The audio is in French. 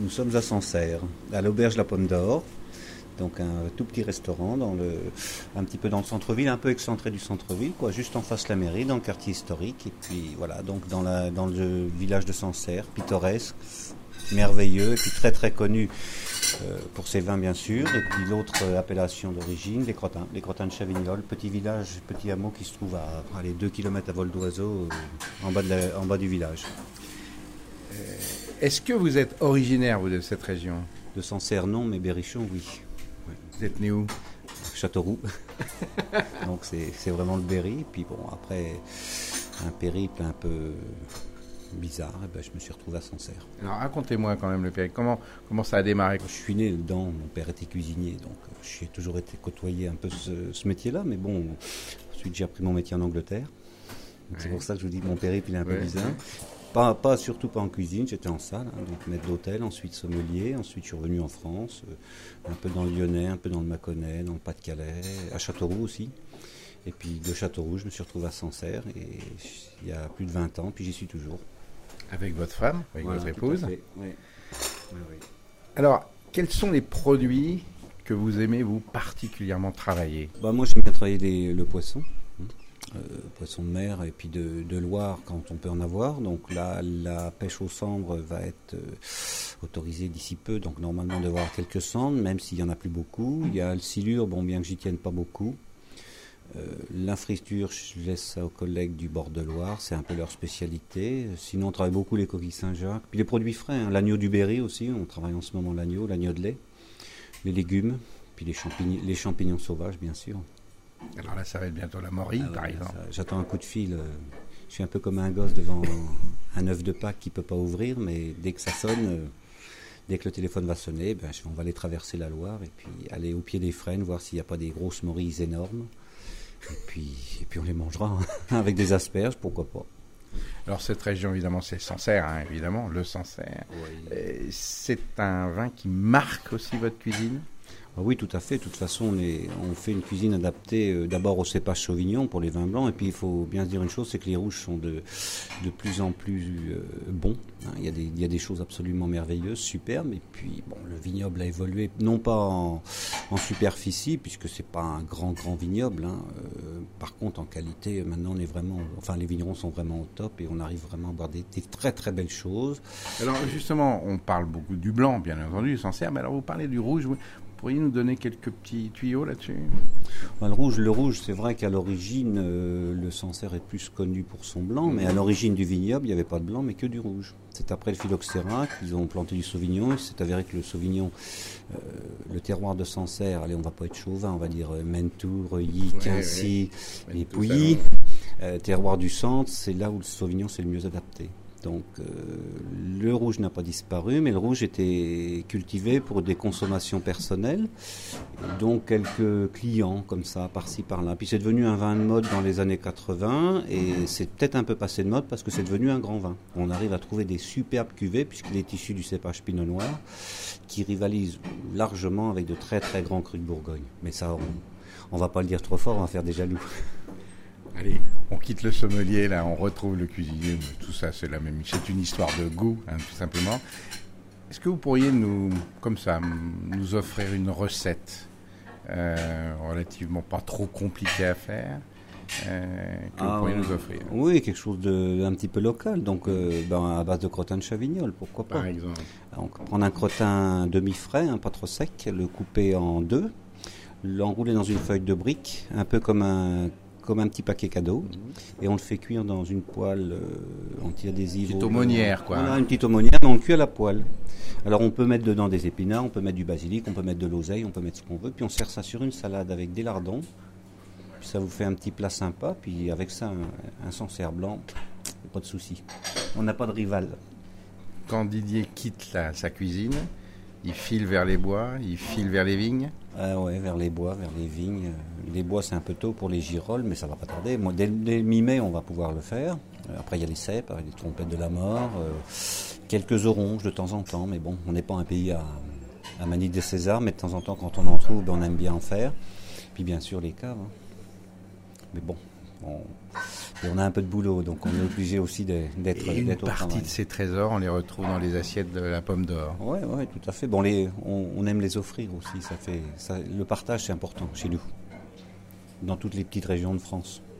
Nous sommes à Sancerre, à l'Auberge La Pomme d'Or. Donc un tout petit restaurant un petit peu dans le centre-ville, un peu excentré du centre-ville, quoi, juste en face de la mairie, dans le quartier historique. Et puis voilà, donc dans le village de Sancerre, pittoresque, merveilleux, et puis très très connu pour ses vins bien sûr. Et puis l'autre appellation d'origine, les Crottins de Chavignoles, petit village, petit hameau qui se trouve à 2 km à vol d'oiseau en bas du village. Est-ce que vous êtes originaire, vous, de cette région ? De Sancerre non, mais Berrichon oui. Vous êtes né où ? Châteauroux. Donc c'est vraiment le Berry. Puis bon, après un périple un peu bizarre, et ben, je me suis retrouvé à Sancerre. Alors racontez-moi quand même le périple. Comment ça a démarré ? Je suis né dedans, mon père était cuisinier, donc j'ai toujours été côtoyé un peu ce métier-là. Mais bon, ensuite j'ai appris mon métier en Angleterre. Donc, c'est pour ça que je vous dis que mon périple il est un peu bizarre. Surtout pas en cuisine, j'étais en salle, donc maître d'hôtel, ensuite sommelier, ensuite je suis revenu en France, un peu dans le Lyonnais, un peu dans le Mâconnais, dans le Pas-de-Calais, à Châteauroux aussi. Et puis de Châteauroux, je me suis retrouvé à Sancerre, et il y a plus de 20 ans, puis j'y suis toujours. Avec votre femme, avec votre épouse. Oui. Alors, quels sont les produits que vous aimez, vous, particulièrement travailler ? Moi, j'aime bien travailler le poisson. Poisson de mer et puis de Loire quand on peut en avoir. Donc là, la pêche aux cendres va être autorisée d'ici peu, donc normalement on devrait avoir quelques cendres, même s'il n'y en a plus beaucoup. Il y a le silure, bien que j'y tienne pas beaucoup. L'infriture, je laisse ça aux collègues du bord de Loire, c'est un peu leur spécialité. Sinon, on travaille beaucoup les coquilles Saint-Jacques. Puis les produits frais, l'agneau du Berry aussi, on travaille en ce moment l'agneau de lait, les légumes, puis les champignons sauvages, bien sûr. Alors là, ça va être bientôt la morille, par exemple. J'attends un coup de fil. Je suis un peu comme un gosse devant un œuf de Pâques qui ne peut pas ouvrir, mais dès que ça sonne, dès que le téléphone va sonner, on va aller traverser la Loire et puis aller au pied des frênes, voir s'il n'y a pas des grosses morilles énormes. Et puis on les mangera avec des asperges, pourquoi pas. Alors cette région, évidemment, c'est Sancerre, évidemment, le Sancerre. Oui. C'est un vin qui marque aussi votre cuisine ? Oui, tout à fait. De toute façon, on fait une cuisine adaptée d'abord au cépage Sauvignon pour les vins blancs. Et puis, il faut bien se dire une chose, c'est que les rouges sont de plus en plus bons. Il y a des choses absolument merveilleuses, superbes. Et puis, le vignoble a évolué, non pas en superficie, puisque c'est pas un grand vignoble. Par contre, en qualité, maintenant, les vignerons sont vraiment au top et on arrive vraiment à boire des très très belles choses. Alors, justement, on parle beaucoup du blanc, bien entendu, Sancerre. Mais alors, vous parlez du rouge. Vous pourriez nous donner quelques petits tuyaux là-dessus ? Le rouge, c'est vrai qu'à l'origine, le Sancerre est plus connu pour son blanc, mais à l'origine du vignoble, il n'y avait pas de blanc, mais que du rouge. C'est après le phylloxéra qu'ils ont planté du Sauvignon. Il s'est avéré que le Sauvignon, le terroir de Sancerre, allez, on va pas être chauvin, on va dire Mentour, Reuilly, Quincy et Pouilly. Terroir du centre, c'est là où le Sauvignon c'est le mieux adapté. Donc le rouge n'a pas disparu, mais le rouge était cultivé pour des consommations personnelles, donc quelques clients comme ça, par-ci, par-là. Puis c'est devenu un vin de mode dans les années 80, et c'est peut-être un peu passé de mode parce que c'est devenu un grand vin. On arrive à trouver des superbes cuvées, puisqu'il est issu du cépage Pinot Noir, qui rivalise largement avec de très très grands crus de Bourgogne. Mais ça, on va pas le dire trop fort, on va faire des jaloux. Allez, on quitte le sommelier, là, on retrouve le cuisinier, tout ça, c'est une histoire de goût, tout simplement. Est-ce que vous pourriez nous offrir une recette relativement pas trop compliquée à faire, que vous pourriez nous offrir ? Oui, quelque chose d'un petit peu local, donc à base de crottin de Chavignoles, pourquoi pas. Par exemple. Donc, prendre un crottin demi-frais, pas trop sec, le couper en deux, l'enrouler dans une feuille de brique, un peu comme un petit paquet cadeau, et on le fait cuire dans une poêle anti-adhésive. Une petite aumônière, quoi. Voilà, une petite aumônière, mais on le cuit à la poêle. Alors on peut mettre dedans des épinards, on peut mettre du basilic, on peut mettre de l'oseille, on peut mettre ce qu'on veut, puis on sert ça sur une salade avec des lardons, puis ça vous fait un petit plat sympa, puis avec ça, un Sancerre blanc, pas de souci. On n'a pas de rival. Quand Didier quitte sa cuisine, il file vers les bois, il file vers les vignes. Ouais, vers les bois, vers les vignes. Les bois, c'est un peu tôt pour les girolles, mais ça va pas tarder. Moi, dès mi-mai, on va pouvoir le faire. Après, il y a les cèpes, avec les trompettes de la mort, quelques oronges de temps en temps, mais bon, on n'est pas un pays à manier des Césars, mais de temps en temps, quand on en trouve, on aime bien en faire. Puis bien sûr, les caves. Mais bon, Et on a un peu de boulot, donc on est obligé aussi d'être Et une au partie travail. de ces trésors, on les retrouve dans les assiettes de la pomme d'or. Oui, tout à fait. Bon, on aime les offrir aussi. Le partage, c'est important chez nous, dans toutes les petites régions de France.